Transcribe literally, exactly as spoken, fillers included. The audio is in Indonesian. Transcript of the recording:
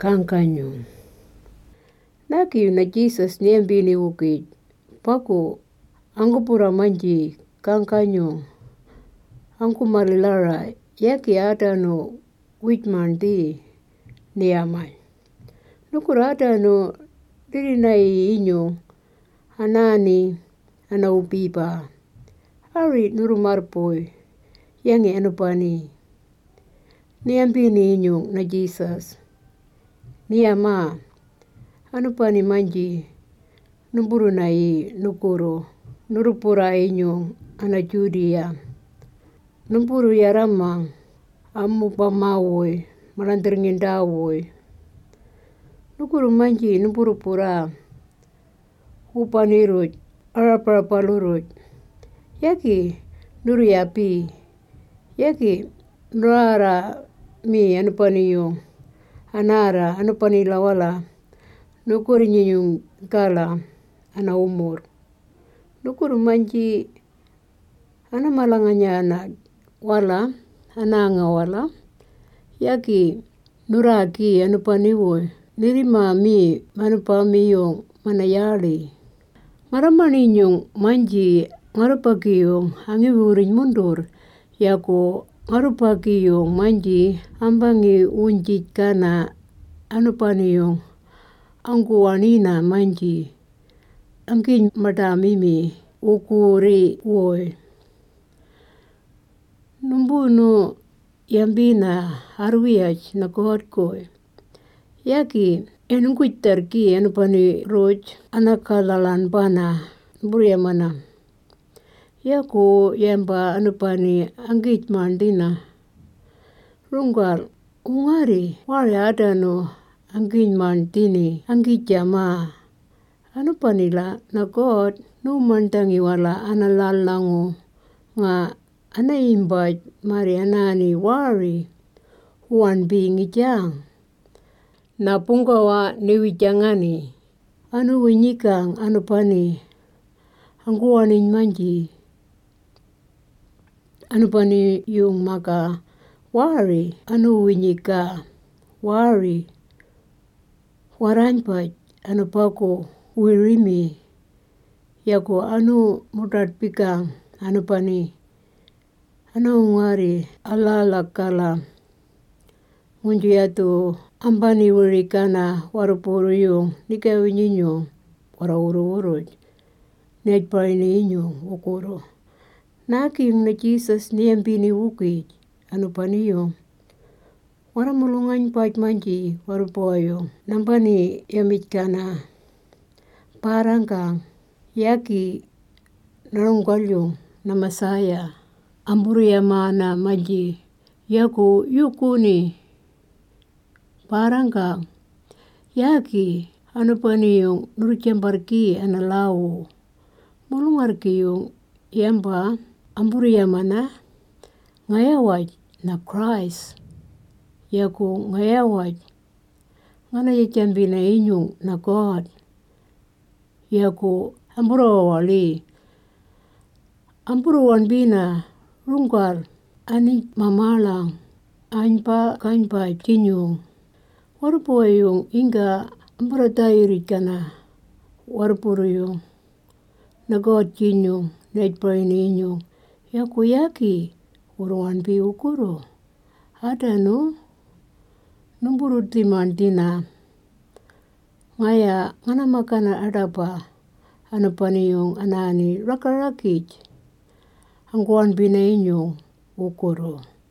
Kankanyo. Naki na Jesus niambini ukit. Paku angkupura manji kankanyo. Angku marilara yaki atano witman di niamai. Nukura atano diri nai inyo anani ana upipa. Ari nuru marpoi yangi anupani. Niambini inyo na Jesus. Niama anupani manji numburu nai nukuro nurupura inyo ana judia. Numburu yarama amu pamawoi maranteringindawoi. Nukuru manji numburu pura upanirut arapalurut. Yaki nuru yapi. Yaki nurara mi anupaniyo. Anara anupani lawala. Nukuri nyinyung kala ana umur. Nukuru manji ana malanganya ana wala ananga wala. Yaki nuraki anupaniwoi. Nirima mi manupamiyong manayali. Maramani nyong manji ngarupakiyong angiwurin mundur. Yako ngarupakiyong manji ambangi unjit kana anupaniyong angkuwanina manji. Angkin madamimi ukuri woi. Numbunu yambina arwiach na kohotkoi. Yaki enungkuitarki anupani roj anakalalan bana buryamana. Yaku yamba anupani anggit mandina. Runggal ungari wari adano anggit mandini anggit jama. Anupanila na God numantangi wala analalango nga anaimbaj mari anani wari huan bingi jang. Na pungkawa niwijangani anu winyikang anupani angkuwanin manji. Anupani yung maka wari anu winyika wari waranpaj anupako wirimi. Yako anu mudat pikang anupani ana ungari alalakala. Munjiyatu ambani wirikana warupuru yung nikawinyo warawuru-wurud. Netpaini inyo ukuro. Naki yung na Jesus niambini wukit anupaniyo. Waramulungan paj manji warupoyo. Nampani yamit kana parangkang yaki narungkalyong na Masaya. Amburu yamana manji yaku yukuni parangkang yaki anupani yung nurukyambarki analawo. Mulungarki yung yamba amburu yamana ngayawaj na Christ. Yaku ngayawaj ngana yakyambina inyong na God. Yaku amburu wali. Amburu wanbina rungkal ani mamalang anpa kanpa kinyong. Warupo yung inga ambura tayurit kana. Warupuro yung na God kinyong netpaini inyong. Yaku yaki uruan bi ukuro. Ada no numburu timantina. Ngaya ngana makana adapa anupani yung anani rakarakit. Angkuwan bina inyong ukuro.